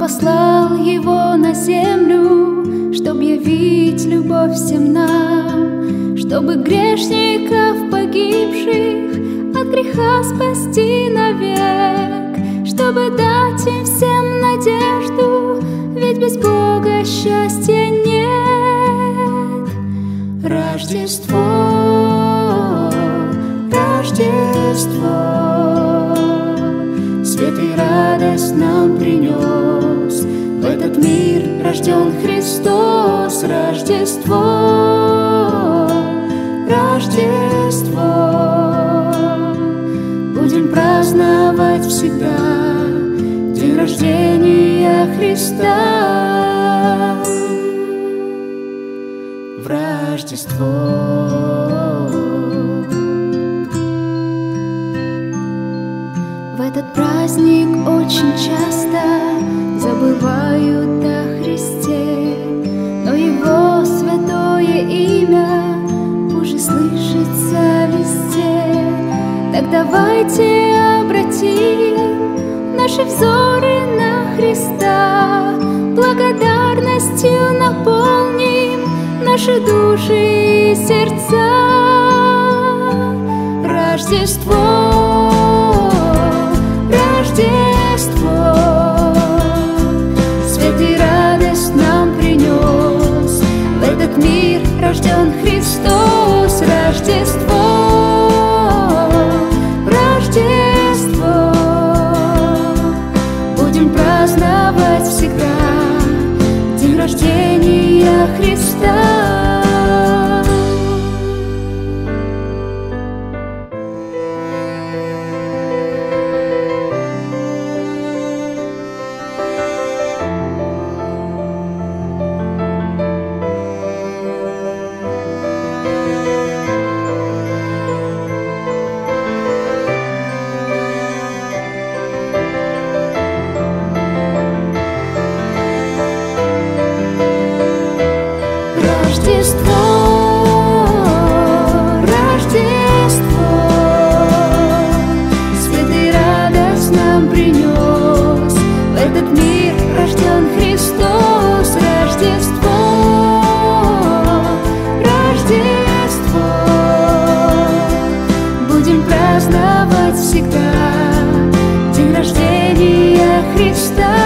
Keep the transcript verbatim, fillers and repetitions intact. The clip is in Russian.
послал Его на землю, чтоб явить любовь всем нам, чтобы грешников погибших от греха спасти навек, чтобы дать им всем надежду, ведь без Бога счастья нет. Рождество, Рождество, свет и радость нам принес. В этот мир рожден Христос. Рождество, Рождество, будем праздновать всегда день рождения Христа. В Рождество в этот праздник очень часто забывают о Христе, но Его святое имя уже слышится везде. Так давайте обратим наши взоры на Христа, благодарностью наполним наши души и сердца. Рождество, Рождество, свет и радость нам принес. В этот мир рожден Христос. Рождество, Рождество, будем праздновать всегда день рождения Христа. Рождество, Рождество, свет и радость нам принес. В этот мир рожден Христос. Рождество, Рождество, будем праздновать всегда день рождения Христа.